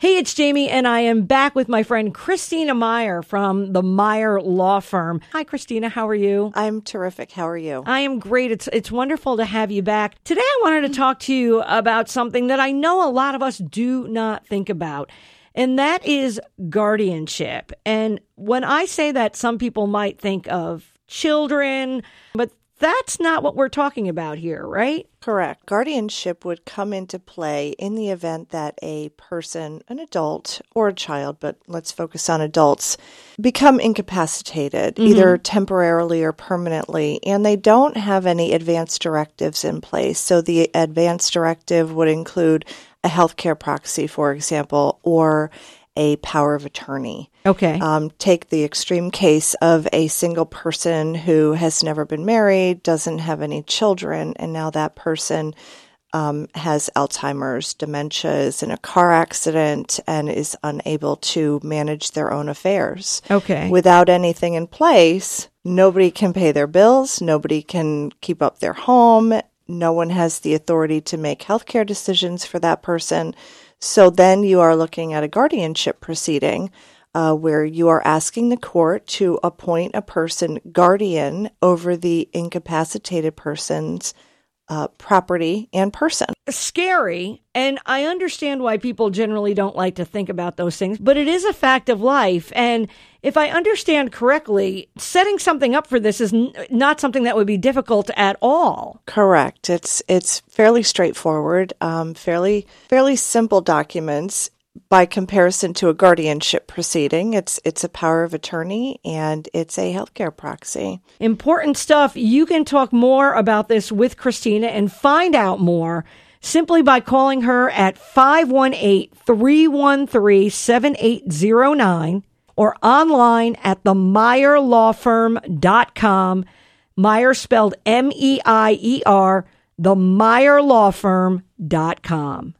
Hey, it's Jamie, and I am back with my friend Christina Meyer from the Meyer Law Firm. Hi, Christina. How are you? I'm terrific. How are you? I am great. It's wonderful to have you back. Today, I wanted to talk to you about something that I know a lot of us do not think about, and that is guardianship. And when I say that, some people might think of children, but that's not what we're talking about here, right? Correct. Guardianship would come into play in the event that a person, an adult or a child, but let's focus on adults, become incapacitated, either temporarily or permanently, and they don't have any advance directives in place. So the advance directive would include a healthcare proxy, for example, or a power of attorney. Okay. Take the extreme case of a single person who has never been married, doesn't have any children, and now that person has Alzheimer's, dementia, is in a car accident, and is unable to manage their own affairs. Okay. Without anything in place, nobody can pay their bills, nobody can keep up their home, no one has the authority to make healthcare decisions for that person. So then you are looking at a guardianship proceeding where you are asking the court to appoint a person guardian over the incapacitated person's property and person. Scary, and I understand why people generally don't like to think about those things, but it is a fact of life. And if I understand correctly, setting something up for this is not something that would be difficult at all. Correct. It's fairly straightforward, fairly simple documents. By comparison to a guardianship proceeding, it's a power of attorney and it's a healthcare proxy. Important stuff. You can talk more about this with Christina and find out more simply by calling her at 518-313-7809 or online at themeyerlawfirm.com. Meyer spelled M-E-I-E-R, themeyerlawfirm.com.